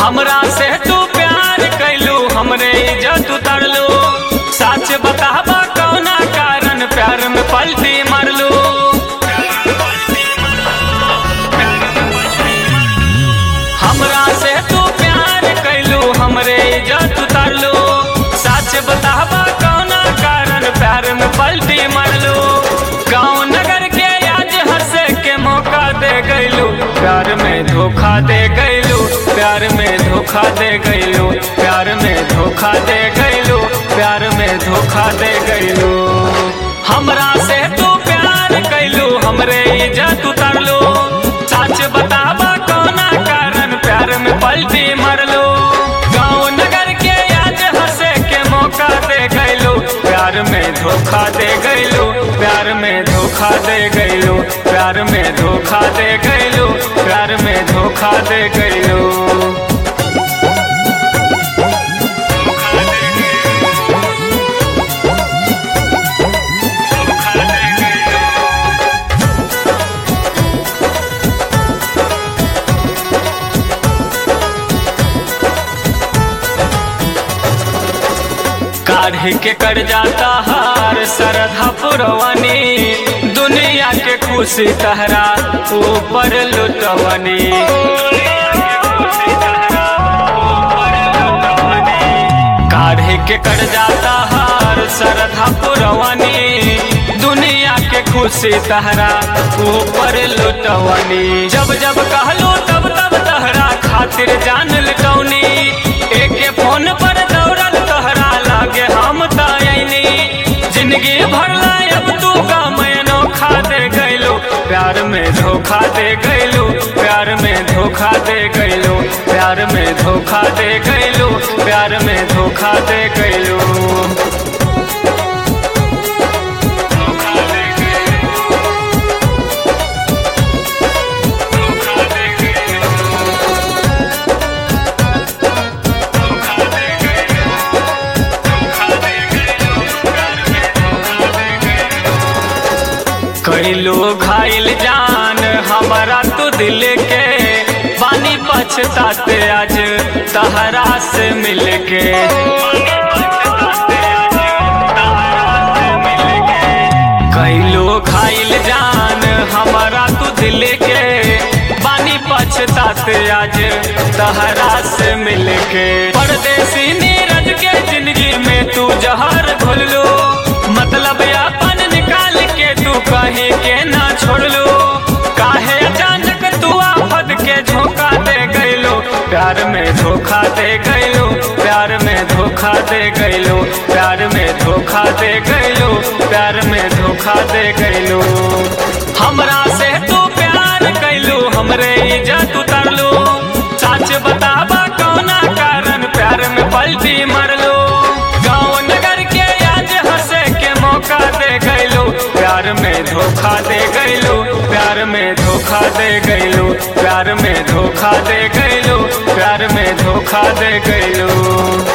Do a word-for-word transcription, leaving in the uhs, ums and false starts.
हमरा से तू प्यार कैलू, हमरे इज्जत उतरलू। सच बताबा कौना कारण प्यार में पलटी मारलू। हमरा से तू प्यार कैलू, हमरे इज्जत उतरलू। सच बताबा कौना कारण प्यार में पलटी मारलू। गाँव नगर के आज हंसे के मौका दे गैलू, प्यार में धोखा दे गैलू। प्यार में धोखा दे गैलू, प्यार में धोखा दे गैलू, प्यार में धोखा दे गैलू। हमरा से तू प्यार कैलू, हमरे इज्जत उतरलू। सच बताबा कौना कारण प्यार में पलटी मारलू। गाँव नगर के आज हंसे के मौका दे गैलू, प्यार में धोखा दे गैलू, प्यार में धोखा दे गैलू, प्यार में धोखा दे गैलू, प्यार में धोखा दे गैलू। काढ़ी के कर जाता हार सरधा पुरवनी। दुनिया के खुशी तहरा ऊपर लुटवनी। काढ़ी के कर जाता हार सरधा पुरवनी। दुनिया के खुशी तहरा ऊपर लुटवनी। जब जब कहलू तब तब तहरा खातिर जान लुटौनी। एक फोन पर दौड़ल तहरा लागे हम तायनी। जिंदगी भरला अब तू का मैं नोखा दे गैलू, प्यार में धोखा दे गैलू, प्यार में धोखा दे गैलू, प्यार में धोखा दे गैलू, प्यार में धोखा दे गैलू। कैलू घायल जान हमारा तू दिल के। पानी पछताते आज तहरा से मिलके। कैलू घायल जान हमारा तू दिल के। पानी पछताते आज तहरा से मिलके। परदेसी नीरज के जिंदगी में तू जहर घोलू। मतलब अपन निकाल के तू कहीं के ना छोड़ लो। काहे अचानक तू आफत के झोंका दे गैलो, प्यार में धोखा दे गैलो, प्यार में धोखा दे गैलो, प्यार में धोखा दे गैलो, प्यार में धोखा दे गैलो। हमरा से तू प्यार कैलू, हमरे इज्जत उतरलू। सच बताबा कौना कारण प्यार में पलटी मारलू। गाँव नगर के आज हंसे के मौका दे गैलू, प्यार में धोखा दे गैलू, प्यार में धोखा दे गैलू, प्यार में धोखा दे गैलू, प्यार में धोखा दे गैलू।